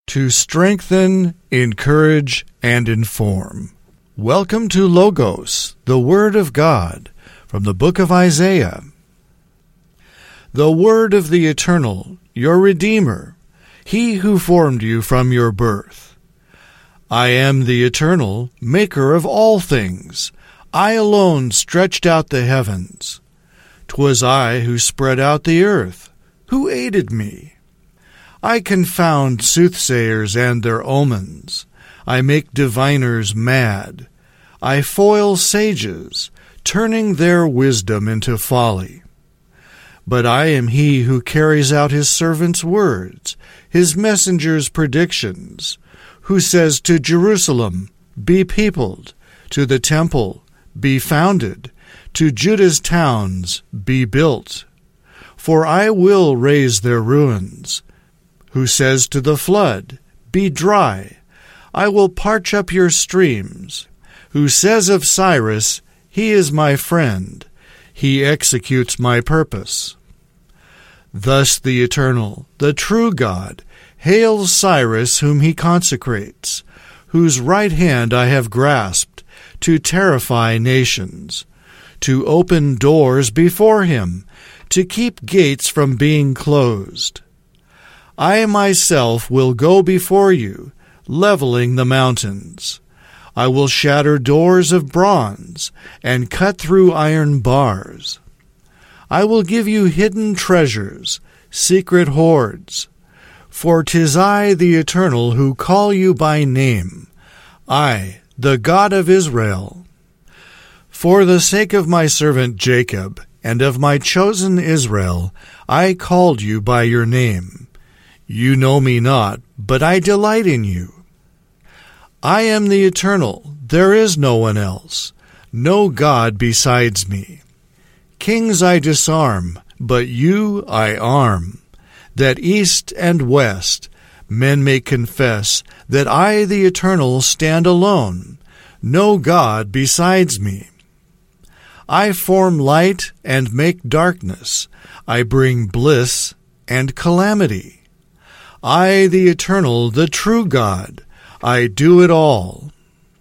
to strengthen, encourage, and inform. Welcome to Logos, the Word of God, from the book of Isaiah. The Word of the Eternal, your Redeemer, He who formed you from your birth. I am the Eternal, maker of all things. I alone stretched out the heavens. 'Twas I who spread out the earth. Who aided me? I confound soothsayers and their omens. I make diviners mad. I foil sages, turning their wisdom into folly. But I am he who carries out his servant's words, his messenger's predictions, who says to Jerusalem, Be peopled, to the temple, Be founded, to Judah's towns, Be built. For I will raise their ruins. Who says to the flood, Be dry, I will parch up your streams. Who says of Cyrus, He is my friend, he executes my purpose. Thus the Eternal, the true God, hails Cyrus whom he consecrates, whose right hand I have grasped, to terrify nations, to open doors before him, to keep gates from being closed. I myself will go before you, leveling the mountains. I will shatter doors of bronze and cut through iron bars. I will give you hidden treasures, secret hoards. For 'tis I, the Eternal, who call you by name, I, the God of Israel. For the sake of my servant Jacob and of my chosen Israel, I called you by your name. You know me not, but I delight in you. I am the Eternal, there is no one else, no God besides me. Kings I disarm, but you I arm, that east and west men may confess that I, the Eternal, stand alone, no God besides me. I form light and make darkness, I bring bliss and calamity. I, the Eternal, the true God, I do it all.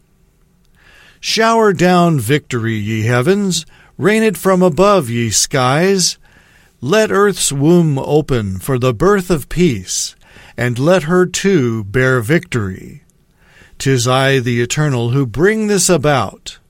Shower down victory, ye heavens, rain it from above, ye skies. Let earth's womb open for the birth of peace, and let her too bear victory. 'Tis I, the Eternal, who bring this about.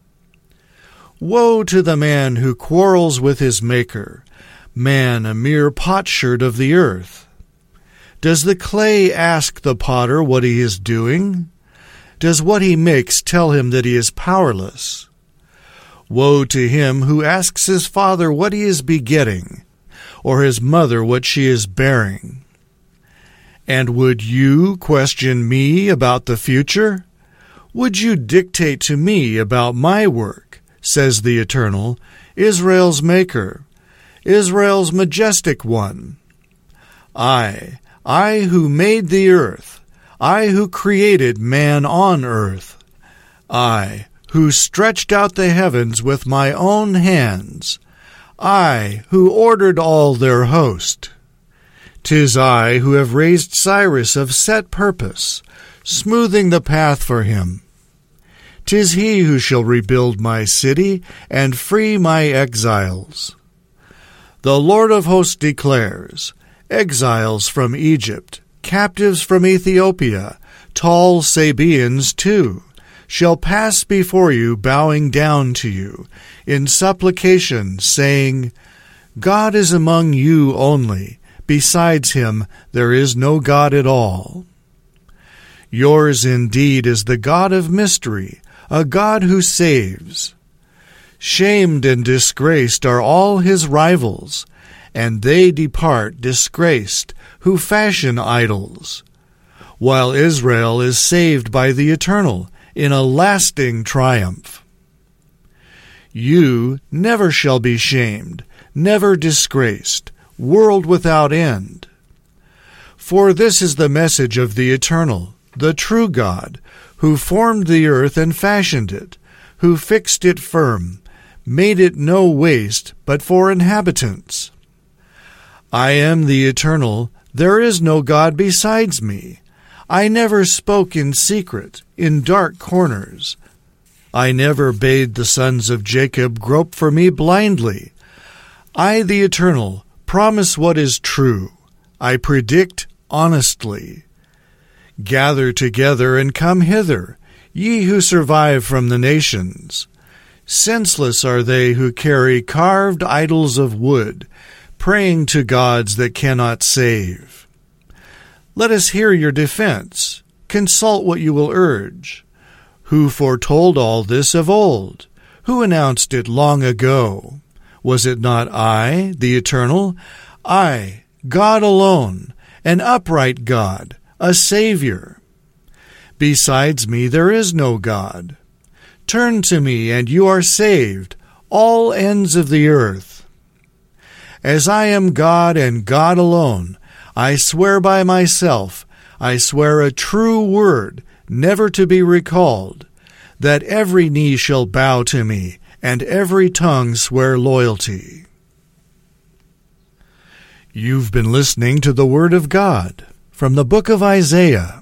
Woe to the man who quarrels with his Maker, man a mere potsherd of the earth. Does the clay ask the potter what he is doing? Does what he makes tell him that he is powerless? Woe to him who asks his father what he is begetting, or his mother what she is bearing. And would you question me about the future? Would you dictate to me about my work, says the Eternal, Israel's Maker, Israel's majestic one? I who made the earth, I who created man on earth, I who stretched out the heavens with my own hands, I who ordered all their host. 'Tis I who have raised Cyrus of set purpose, smoothing the path for him. 'Tis he who shall rebuild my city and free my exiles. The Lord of hosts declares, Exiles from Egypt, captives from Ethiopia, tall Sabaeans too, shall pass before you, bowing down to you, in supplication, saying, God is among you only, besides him there is no God at all. Yours indeed is the God of mystery, a God who saves. Shamed and disgraced are all his rivals, and they depart disgraced, who fashion idols, while Israel is saved by the Eternal in a lasting triumph. You never shall be shamed, never disgraced, world without end. For this is the message of the Eternal, the true God, who formed the earth and fashioned it, who fixed it firm, made it no waste but for inhabitants. I am the Eternal, there is no God besides me. I never spoke in secret, in dark corners. I never bade the sons of Jacob grope for me blindly. I, the Eternal, promise what is true. I predict honestly. Gather together and come hither, ye who survive from the nations. Senseless are they who carry carved idols of wood, praying to gods that cannot save. Let us hear your defense. Consult what you will urge. Who foretold all this of old? Who announced it long ago? Was it not I, the Eternal? I, God alone, an upright God, a Savior. Besides me there is no God. Turn to me, and you are saved, all ends of the earth. As I am God and God alone, I swear by myself, I swear a true word, never to be recalled, that every knee shall bow to me, and every tongue swear loyalty. You've been listening to the Word of God from the book of Isaiah.